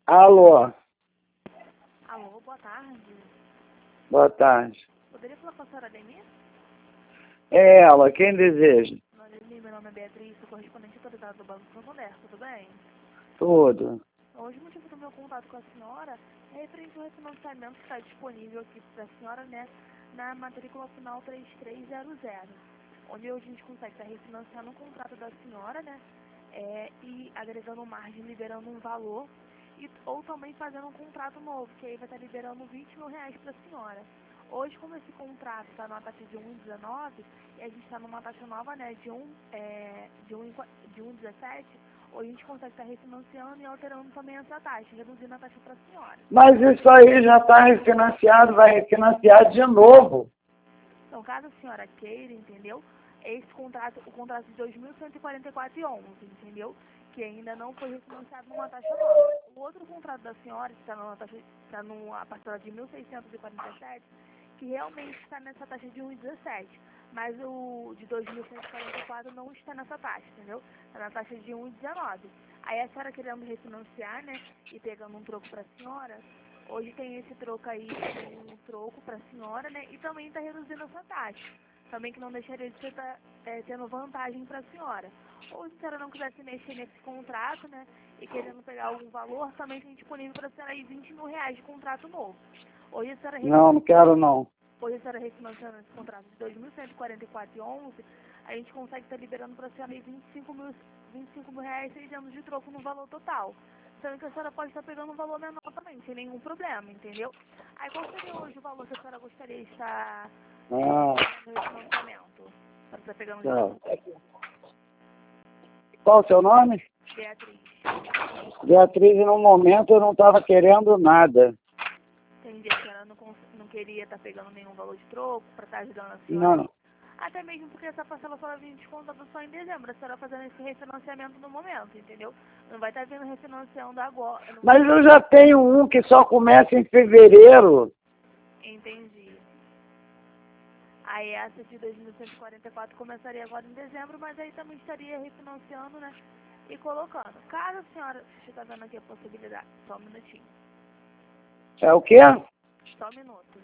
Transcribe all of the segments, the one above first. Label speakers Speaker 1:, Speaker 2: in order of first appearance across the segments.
Speaker 1: Alô,
Speaker 2: Alô, boa tarde.
Speaker 1: boa tarde.
Speaker 2: Poderia falar com a senhora Ademir?
Speaker 1: É ela, quem deseja?
Speaker 2: Ademir, meu nome é Beatriz, sou correspondente autorizado do Banco Santander, tudo bem?
Speaker 1: Tudo.
Speaker 2: Hoje o motivo do meu contato com a senhora é referente ao refinanciamento que está disponível aqui para a senhora, né, na matrícula final 3300, onde hoje a gente consegue estar refinanciando o contrato da senhora, né, e agregando margem, liberando um valor, ou também fazendo um contrato novo, que aí vai estar liberando R$ 20.000 para a senhora. Hoje, como esse contrato está numa taxa de 1,19 e a gente está numa taxa nova, né, de 1,17, hoje a gente consegue estar refinanciando e alterando também essa taxa, reduzindo a taxa para a senhora.
Speaker 1: Mas isso aí já está refinanciado, vai refinanciar de novo.
Speaker 2: Então, caso a senhora queira, entendeu? Esse contrato, o contrato de 2.144,11, entendeu? Que ainda não foi refinanciado numa taxa nova. O outro contrato da senhora, que está numa taxa, está numa parcela de 1.647, que realmente está nessa taxa de 1,17. Mas o de 2.144 não está nessa taxa, entendeu? Está na taxa de 1,19. Aí a senhora querendo refinanciar, né? E pegando um troco para a senhora, hoje tem esse troco aí, um troco para a senhora, né? E também está reduzindo essa taxa. Também que não deixaria de ser tendo vantagem para a senhora. Ou se a senhora não quisesse mexer nesse contrato, né? E querendo pegar algum valor, também tem disponível para a senhora aí R$ 20.000 de contrato novo. Hoje a senhora
Speaker 1: Não quero não.
Speaker 2: Hoje a senhora refinanciando esse contrato de 2.144,11, a gente consegue estar liberando para a senhora aí R$ 25.000, 6 anos de troco no valor total. Sendo que a senhora pode estar pegando um valor menor também, sem nenhum problema, entendeu? Aí qual seria hoje o valor que a senhora gostaria de estar
Speaker 1: Ah,
Speaker 2: no refinanciamento? Para estar pegando de
Speaker 1: tá.
Speaker 2: novo?
Speaker 1: Qual o seu nome?
Speaker 2: Beatriz.
Speaker 1: Beatriz, no momento eu não estava querendo nada.
Speaker 2: Entendi, a senhora não queria estar pegando nenhum valor de troco para estar ajudando a senhora aí?
Speaker 1: Não.
Speaker 2: Até mesmo porque essa parcela só vai vir descontada só em dezembro. A senhora fazendo esse refinanciamento no momento, entendeu? Não vai estar vindo refinanciando agora.
Speaker 1: Mas eu já tenho um que só começa em fevereiro.
Speaker 2: Entendi. Aí essa de 2.144 começaria agora em dezembro, mas aí também estaria refinanciando, né? E colocando. Caso a senhora... Deixa eu estar vendo aqui a possibilidade. Só um minutinho.
Speaker 1: É o quê?
Speaker 2: Só um minuto.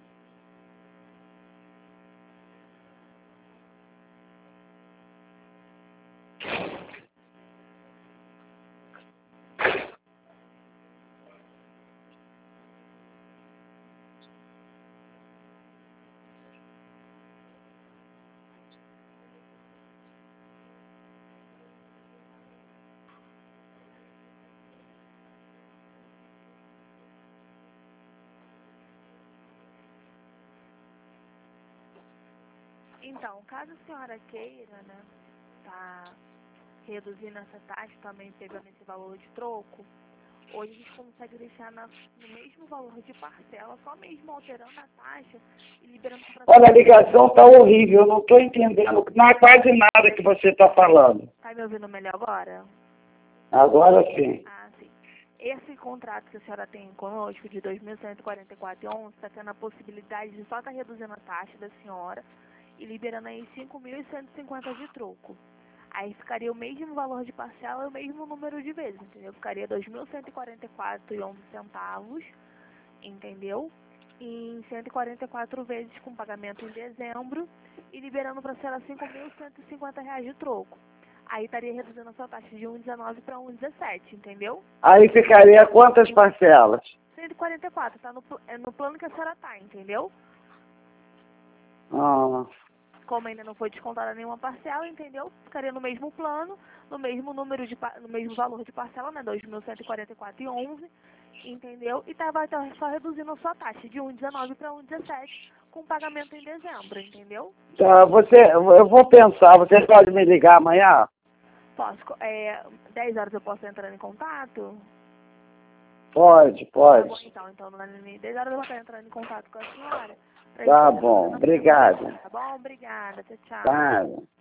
Speaker 2: Então, caso a senhora queira, né, tá reduzindo essa taxa, também pegando esse valor de troco, hoje a gente consegue deixar no mesmo valor de parcela, só mesmo alterando a taxa e liberando para...
Speaker 1: Olha, a ligação está horrível, eu não estou entendendo quase nada que você está falando.
Speaker 2: Tá me ouvindo melhor agora?
Speaker 1: Agora sim.
Speaker 2: Ah, sim. Esse contrato que a senhora tem conosco, de 2.144,11, está tendo a possibilidade de só estar reduzindo a taxa da senhora e liberando aí 5.150 de troco. Aí ficaria o mesmo valor de parcela e o mesmo número de vezes, entendeu? Ficaria 2.144,11 centavos, entendeu? Em 144 vezes com pagamento em dezembro e liberando para a senhora R$ 5.150 de troco. Aí estaria reduzindo a sua taxa de 1,19 para 1,17, entendeu?
Speaker 1: Aí ficaria quantas parcelas?
Speaker 2: 144, tá no plano que a senhora tá, entendeu?
Speaker 1: Ah,
Speaker 2: Como ainda não foi descontada nenhuma parcela, entendeu? Ficaria no mesmo plano, no mesmo no mesmo valor de parcela, né? 2.144,11, entendeu? E vai estar só reduzindo a sua taxa de 1,19 para 1,17 com pagamento em dezembro, entendeu?
Speaker 1: tá, eu vou pensar, você pode me ligar amanhã?
Speaker 2: Posso, 10 horas eu posso entrar em contato?
Speaker 1: Pode.
Speaker 2: Tá bom, então, dona Nini, 10 horas eu vou estar entrando em contato com a senhora.
Speaker 1: Tá bom, obrigado.
Speaker 2: Tá bom? Obrigada. Tchau, tchau.
Speaker 1: Tá.